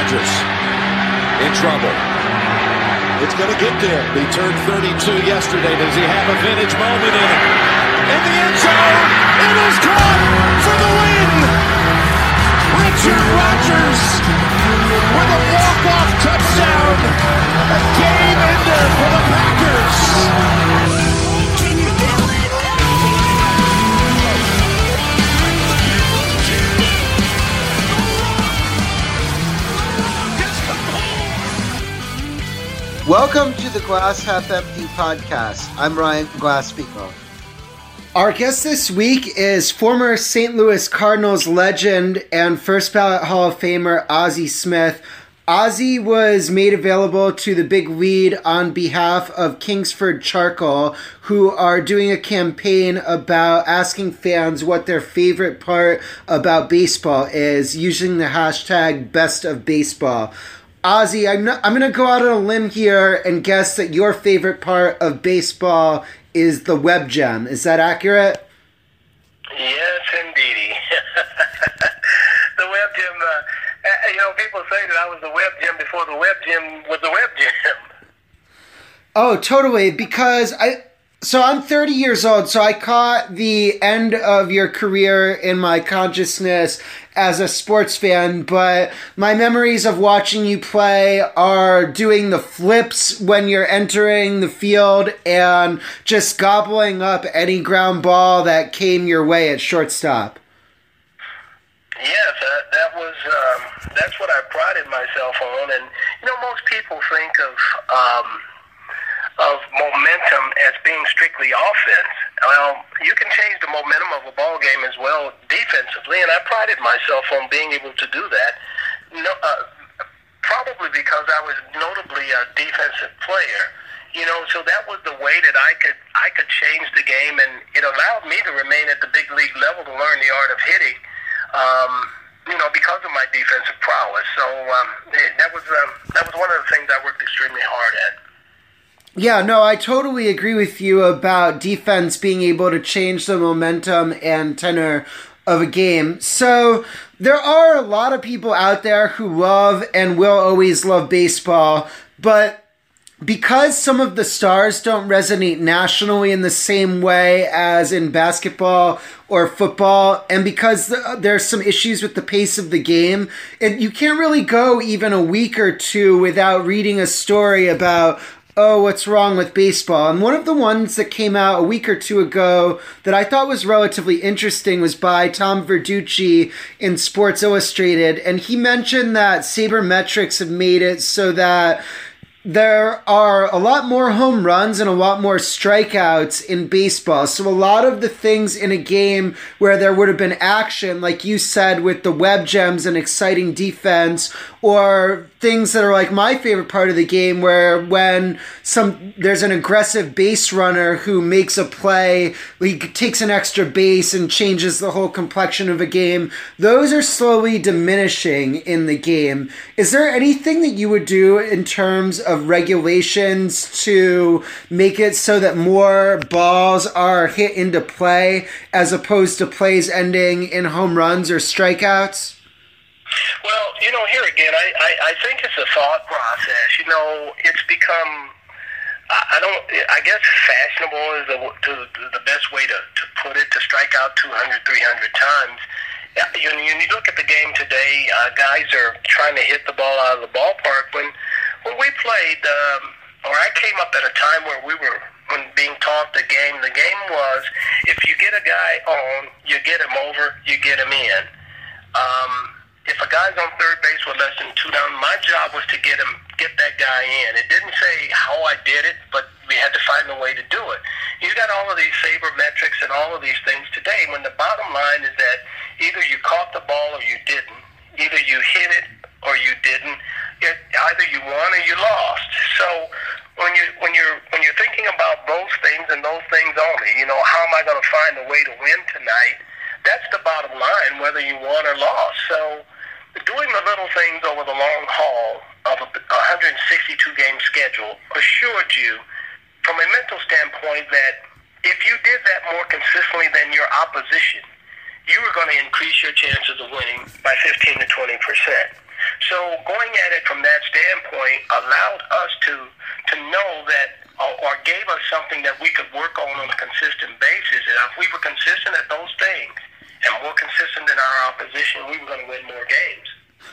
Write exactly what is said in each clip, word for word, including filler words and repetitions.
Rodgers in trouble. It's going to get there. He turned thirty-two yesterday. Does he have a vintage moment in it? In the end zone, it is caught for the win. Richard Rodgers with a walk-off touchdown. A game ender for the Packers. Welcome to the Glass Half Empty podcast. I'm Ryan Glass-Steagall. Our guest this week is former Saint Louis Cardinals legend and first ballot Hall of Famer Ozzie Smith. Ozzie was made available to the Big Lead on behalf of Kingsford Charcoal, who are doing a campaign about asking fans what their favorite part about baseball is, using the hashtag Best of Baseball. Ozzie, I'm not, I'm going to go out on a limb here and guess that your favorite part of baseball is the web gem. Is that accurate? Yes, indeedy. The web gem, uh, you know, people say that I was the web gem before the web gem was the web gem. Oh, totally, because I... So I'm thirty years old, so I caught the end of your career in my consciousness as a sports fan, but my memories of watching you play are doing the flips when you're entering the field and just gobbling up any ground ball that came your way at shortstop. Yes, uh, that was, um, that's what I prided myself on, and, you know, most people think of, um, of momentum as being strictly offense. Well, you can change the momentum of a ball game as well defensively, and I prided myself on being able to do that. No, uh, probably because I was notably a defensive player, you know. So that was the way that I could I could change the game, and it allowed me to remain at the big league level to learn the art of hitting. Um, you know, because of my defensive prowess. So um, that was um, that was one of the things I worked extremely hard at. Yeah, no, I totally agree with you about defense being able to change the momentum and tenor of a game. So there are a lot of people out there who love and will always love baseball, but because some of the stars don't resonate nationally in the same way as in basketball or football, and because the, there's some issues with the pace of the game, it, you can't really go even a week or two without reading a story about, oh, what's wrong with baseball? And one of the ones that came out a week or two ago that I thought was relatively interesting was by Tom Verducci in Sports Illustrated. And he mentioned that sabermetrics have made it so that there are a lot more home runs and a lot more strikeouts in baseball. So a lot of the things in a game where there would have been action, like you said, with the web gems and exciting defense, or things that are like my favorite part of the game where when some there's an aggressive base runner who makes a play, he takes an extra base and changes the whole complexion of a game, those are slowly diminishing in the game. Is there anything that you would do in terms of regulations to make it so that more balls are hit into play as opposed to plays ending in home runs or strikeouts? Well, you know, here again, I, I, I think it's a thought process. You know, it's become, I don't, I guess fashionable is the, to, the best way to, to put it, to strike out two hundred, three hundred times. You, you look at the game today, uh, guys are trying to hit the ball out of the ballpark. When, when we played, um, or I came up at a time where we were, when being taught the game, the game was, if you get a guy on, you get him over, you get him in. Um, If a guy's on third base with less than two down, my job was to get him, get that guy in. It didn't say how I did it, but we had to find a way to do it. You got all of these sabermetrics and all of these things today, when the bottom line is that either you caught the ball or you didn't. Either you hit it or you didn't. It, either you won or you lost. So when you when you're when you're thinking about those things and those things only, you know, how am I going to find a way to win tonight? That's the bottom line, whether you won or lost. So doing the little things over the long haul of a one hundred sixty-two game schedule assured you, from a mental standpoint, that if you did that more consistently than your opposition, you were going to increase your chances of winning by fifteen to twenty percent. So going at it from that standpoint allowed us to to know that, or gave us something that we could work on on a consistent basis. And if we were consistent at those things and more consistent in our opposition, we were going to win more games.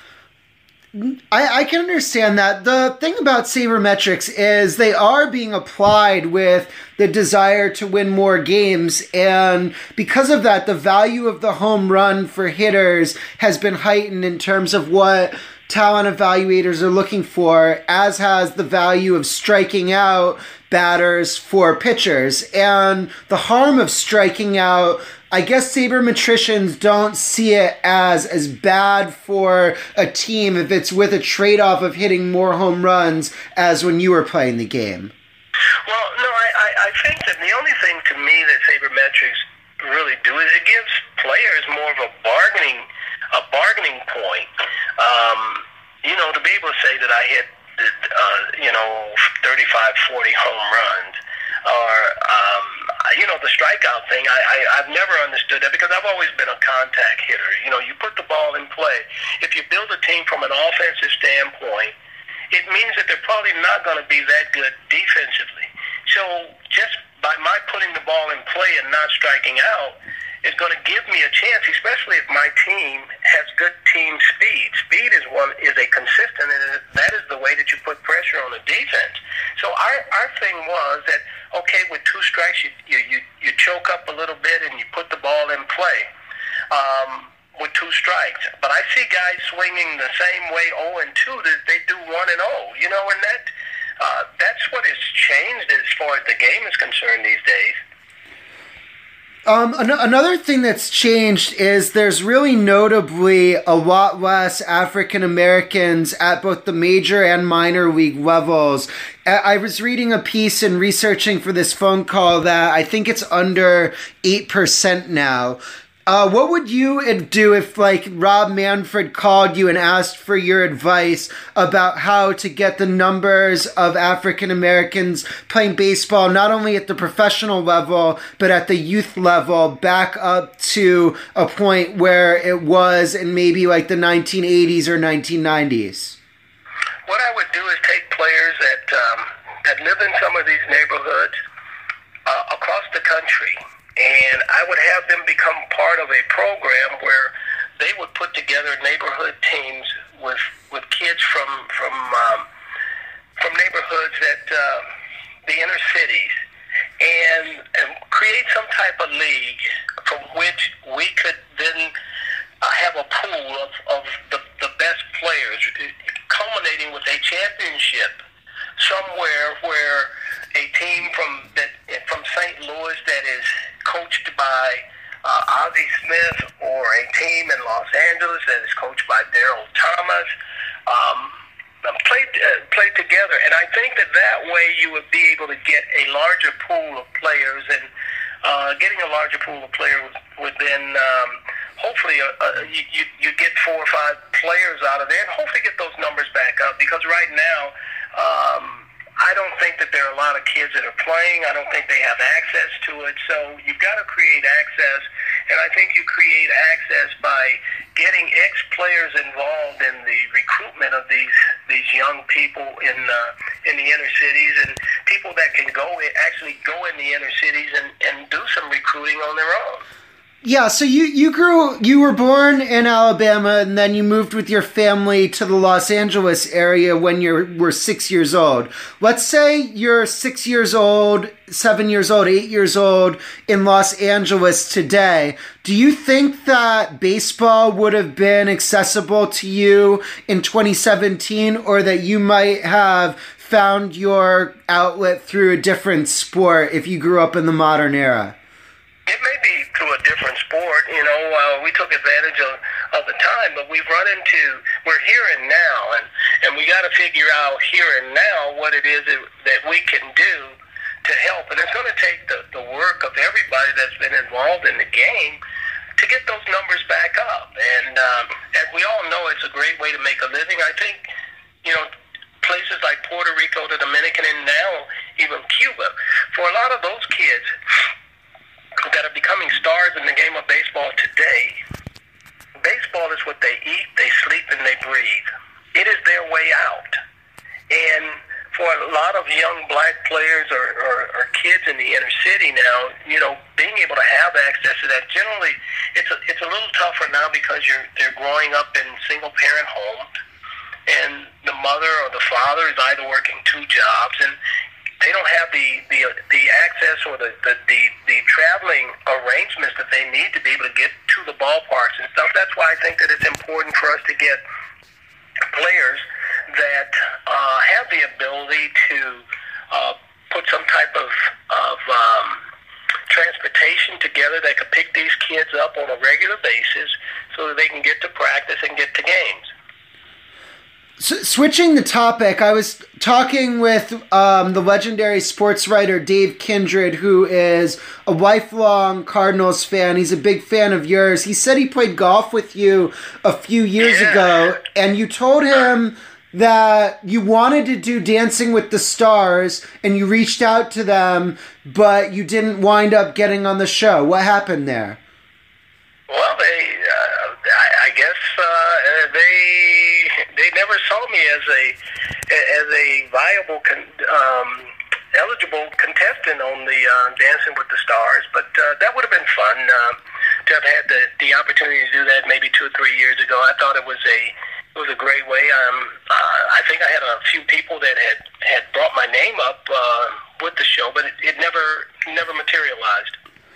I, I can understand that. The thing about sabermetrics is they are being applied with the desire to win more games, and because of that, the value of the home run for hitters has been heightened in terms of what talent evaluators are looking for, as has the value of striking out batters for pitchers. And the harm of striking out, I guess sabermetricians don't see it as as bad for a team if it's with a trade-off of hitting more home runs as when you were playing the game. Well, no, I, I, I think that the only thing to me that sabermetrics really do is it gives players more of a bargaining a bargaining point. Um, you know, to be able to say that I hit, uh, you know, thirty-five, forty home runs, or, um, you know, the strikeout thing, I, I, I've never understood that because I've always been a contact hitter. You know, you put the ball in play. If you build a team from an offensive standpoint, it means that they're probably not going to be that good defensively. So just by my putting the ball in play and not striking out is going to give me a chance, especially if my team has good team speed. Speed is one is a consistent, and that is the way that you put pressure on the defense. So our our thing was that, okay, with two strikes, you you, you, you choke up a little bit and you put the ball in play um, with two strikes. But I see guys swinging the same way oh and two that they do one and oh, you know, and that uh, that's what has changed as far as the game is concerned these days. Um, an- another thing that's changed is there's really notably a lot less African Americans at both the major and minor league levels. I was reading a piece and researching for this phone call that I think it's under eight percent now. Uh, what would you do if, like, Rob Manfred called you and asked for your advice about how to get the numbers of African Americans playing baseball, not only at the professional level, but at the youth level, back up to a point where it was in maybe like the nineteen eighties or nineteen nineties? What I would do is take players that, um, that live in some of these neighborhoods uh, across the country, and I would have them become part of a program where they would put together neighborhood teams with with kids from from um, from neighborhoods that uh, the inner cities, and, and create some type of league from which we could then uh, have a pool of, of the, the best players, culminating with a championship somewhere where a team from that from Saint Louis that is coached by uh, Ozzie Smith, or a team in Los Angeles that is coached by Daryl Thomas, um, played uh, played together. And I think that that way you would be able to get a larger pool of players, and uh, getting a larger pool of players would then um, hopefully uh, uh, you, you you get four or five players out of there, and hopefully get those numbers back up. Because right now, um, I don't think that there are a lot of kids that are playing. I don't think they have access to it. So you've got to create access, and I think you create access by getting ex-players involved in the recruitment of these these young people in uh, in the inner cities, and people that can go in, actually go in the inner cities and, and do some recruiting on their own. Yeah, so you, you grew, you were born in Alabama, and then you moved with your family to the Los Angeles area when you were six years old. Let's say you're six years old, seven years old, eight years old in Los Angeles today. Do you think that baseball would have been accessible to you in twenty seventeen, or that you might have found your outlet through a different sport if you grew up in the modern era? It may be through a different sport, you know. Uh, we took advantage of, of the time, but we've run into, we're here and now, and, and we got to figure out here and now what it is that, that we can do to help. And it's going to take the, the work of everybody that's been involved in the game to get those numbers back up. And um, as we all know, it's a great way to make a living. I think, you know, places like Puerto Rico, the Dominican, and now even Cuba, for a lot of those kids that are becoming stars in the game of baseball today, baseball is what they eat, they sleep, and they breathe. it is their way out. And for a lot of young black players or, or, or kids in the inner city now, you know, being able to have access to that, generally it's a, it's a little tougher now because you're they're growing up in single-parent homes, and the mother or the father is either working two jobs, and they don't have the, the, the access or the, the, the, the traveling arrangements that they need to be able to get to the ballparks and stuff. That's why I think that it's important for us to get players that uh, have the ability to uh, put some type of, of um, transportation together that could pick these kids up on a regular basis so that they can get to practice and get to games. So, switching the topic, I was talking with um, the legendary sports writer Dave Kindred, who is a lifelong Cardinals fan. He's a big fan of yours. He said he played golf with you a few years yeah. ago, and you told him that you wanted to do Dancing with the Stars, and you reached out to them, but you didn't wind up getting on the show. What happened there? Well, they, uh, I, I guess uh, they they never saw me as a as a viable, con, um, eligible contestant on the uh, Dancing with the Stars. But uh, that would have been fun uh, to have had the, the opportunity to do that maybe two or three years ago. I thought it was a It was a great way. Um, uh, I think I had a few people that had, had brought my name up uh, with the show, but it, it never never materialized.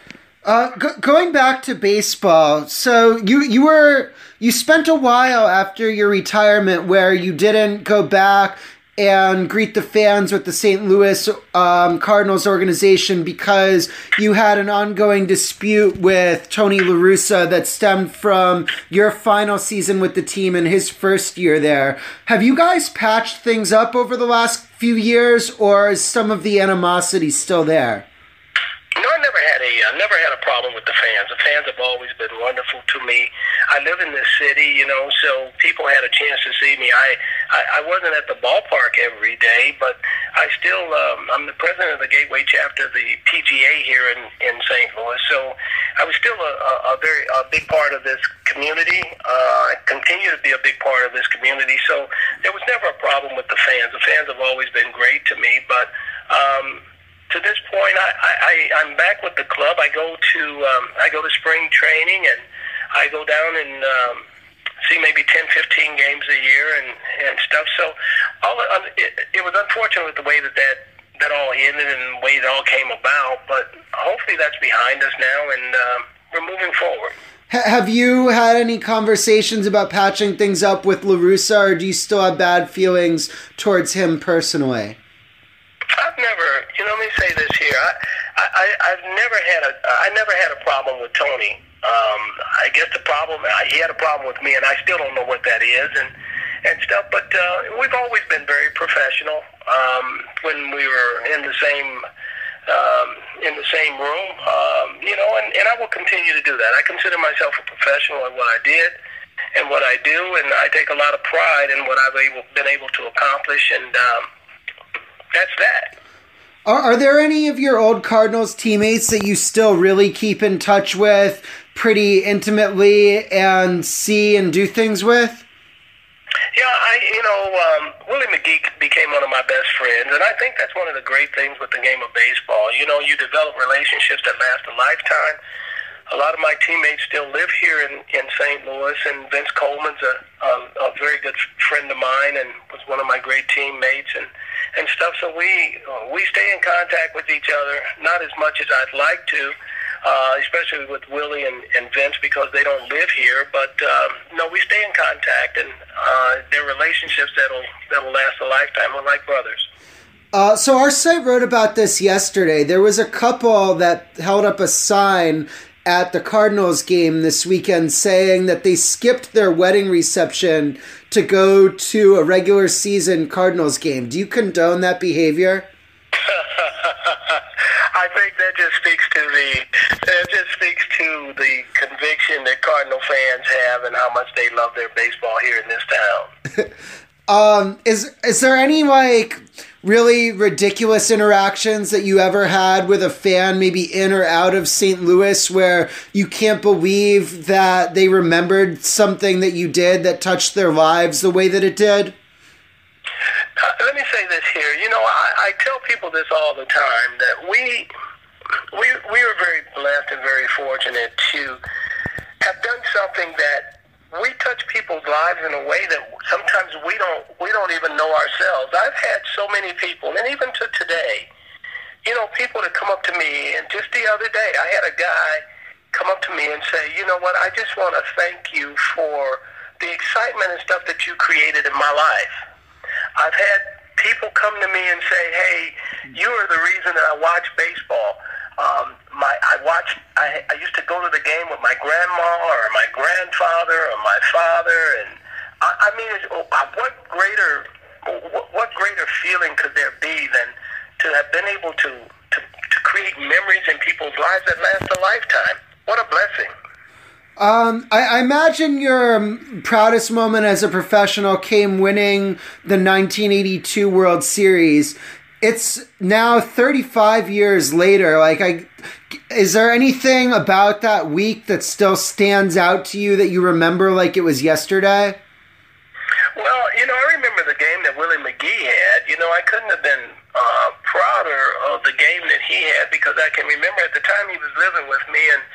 Uh, go- going back to baseball, so you you were you spent a while after your retirement where you didn't go back and greet the fans with the Saint Louis um, Cardinals organization because you had an ongoing dispute with Tony La Russa that stemmed from your final season with the team and his first year there. Have you guys patched things up over the last few years, or is some of the animosity still there? No, I never had a I never had a problem with the fans. The fans have always been wonderful to me. I live in this city, you know, so people had a chance to see me. I I, I wasn't at the ballpark every day, but I still um, I'm the president of the Gateway chapter of the P G A here in, in Saint Louis. So I was still a, a, a very a big part of this community. Uh, I continue to be a big part of this community. So there was never a problem with the fans. The fans have always been great to me, but. Um, To this point, I, I, I'm back with the club. I go to um, I go to spring training, and I go down and um, see maybe ten, fifteen games a year and, and stuff. So all it, it was unfortunate the way that, that that all ended and the way it all came about, but hopefully that's behind us now, and uh, we're moving forward. Have you had any conversations about patching things up with La Russa, or do you still have bad feelings towards him personally? I've never, you know, let me say this here. I, I, I've never had a, I never had a problem with Tony. Um, I guess the problem, he had a problem with me, and I still don't know what that is, and and stuff. But uh, we've always been very professional. Um, when we were in the same, um, in the same room, um, you know, and, and I will continue to do that. I consider myself a professional at what I did and what I do, and I take a lot of pride in what I've able, been able to accomplish, and. Um, That's that. Are, are there any of your old Cardinals teammates that you still really keep in touch with pretty intimately and see and do things with? Yeah, I, you know, um, Willie McGee became one of my best friends, and I think that's one of the great things with the game of baseball. You know, you develop relationships that last a lifetime. A lot of my teammates still live here in, in Saint Louis, and Vince Coleman's a, a, a very good friend of mine and was one of my great teammates and, and stuff. So we we stay in contact with each other, not as much as I'd like to, uh, especially with Willie and, and Vince because they don't live here. But um, no, we stay in contact, and uh, they're relationships that'll that'll last a lifetime. We're like brothers. Uh, so our site wrote about this yesterday. There was a couple that held up a sign at the Cardinals game this weekend saying that they skipped their wedding reception to go to a regular season Cardinals game. Do you condone that behavior? I think that just speaks to the that just speaks to the conviction that Cardinal fans have and how much they love their baseball here in this town. um, is is there any like really ridiculous interactions that you ever had with a fan, maybe in or out of Saint Louis, where you can't believe that they remembered something that you did that touched their lives the way that it did? Uh, let me say this here. You know, I, I tell people this all the time, that we, we, we are very blessed and very fortunate to have done something that we touch people's lives in a way that sometimes we don't we don't even know ourselves. I've had so many people, and even to today, you know, people that come up to me, and just the other day, I had a guy come up to me and say, you know what, I just want to thank you for the excitement and stuff that you created in my life. I've had people come to me and say, hey, you are the reason that I watch baseball. Um, my, I watched, I, I used to go to the game with my grandma or my grandfather or my father, and I, I mean, it's, what greater, what, what greater feeling could there be than to have been able to, to, to create memories in people's lives that last a lifetime? What a blessing. Um, I, I imagine your um, proudest moment as a professional came winning the nineteen eighty-two World Series. It's now thirty-five years later. Like, I, is there anything about that week that still stands out to you that you remember like it was yesterday? Well, you know, I remember the game that Willie McGee had. You know, I couldn't have been uh, prouder of the game that he had, because I can remember at the time he was living with me, and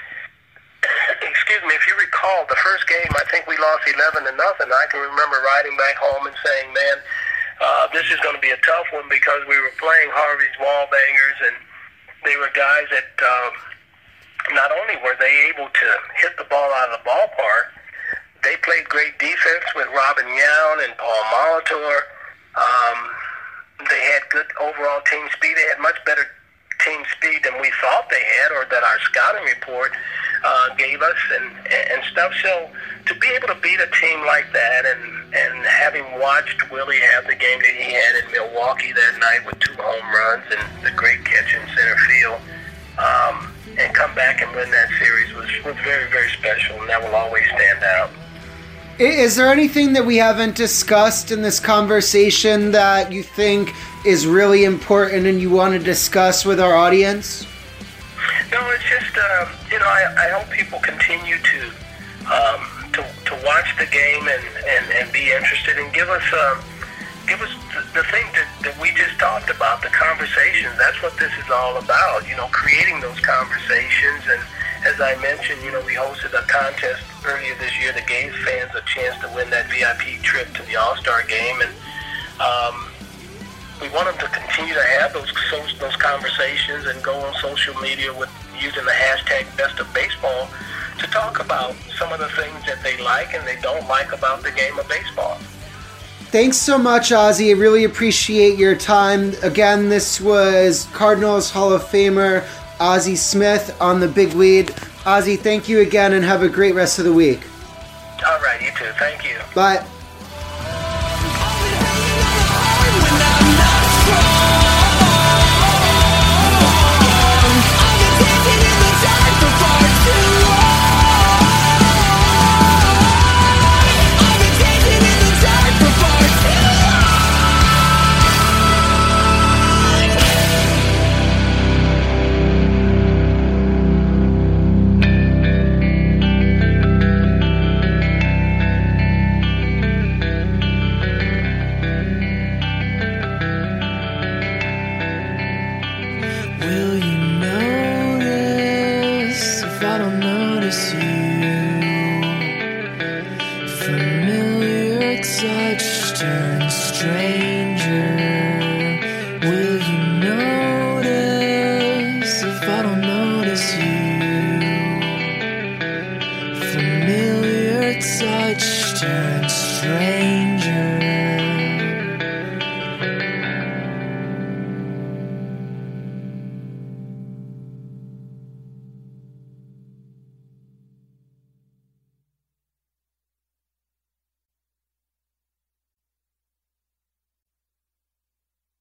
excuse me, if you recall, the first game, I think we lost eleven to nothing. I can remember riding back home and saying, man, uh, this is going to be a tough one, because we were playing Harvey's Wallbangers, and they were guys that um, not only were they able to hit the ball out of the ballpark, they played great defense with Robin Yount and Paul Molitor. Um, they had good overall team speed. They had much better team speed than we thought they had, or that our scouting report uh, gave us, and, and stuff. So to be able to beat a team like that, and, and having watched Willie have the game that he had in Milwaukee that night with two home runs and the great catch in center field, um, and come back and win that series was, was very, very special, and that will always stand out. Is there anything that we haven't discussed in this conversation that you think is really important and you want to discuss with our audience? No, it's just, uh, you know, I, I hope people continue to um, to, to watch the game and, and, and be interested, and give us uh, give us the, the thing that, that we just talked about, the conversations. That's what this is all about, you know, creating those conversations. And as I mentioned, you know, we hosted a contest earlier this year that gave fans a chance to win that V I P trip to the All-Star game, and um, we want them to continue to have those those conversations and go on social media with using the hashtag Best of Baseball to talk about some of the things that they like and they don't like about the game of baseball. Thanks so much, Ozzie. I really appreciate your time. Again, this was Cardinals Hall of Famer Ozzie Smith on The Big Lead. Ozzie, thank you again, and have a great rest of the week. All right, you too. Thank you. Bye. Will you notice if I don't notice you? Familiar touch turns strange.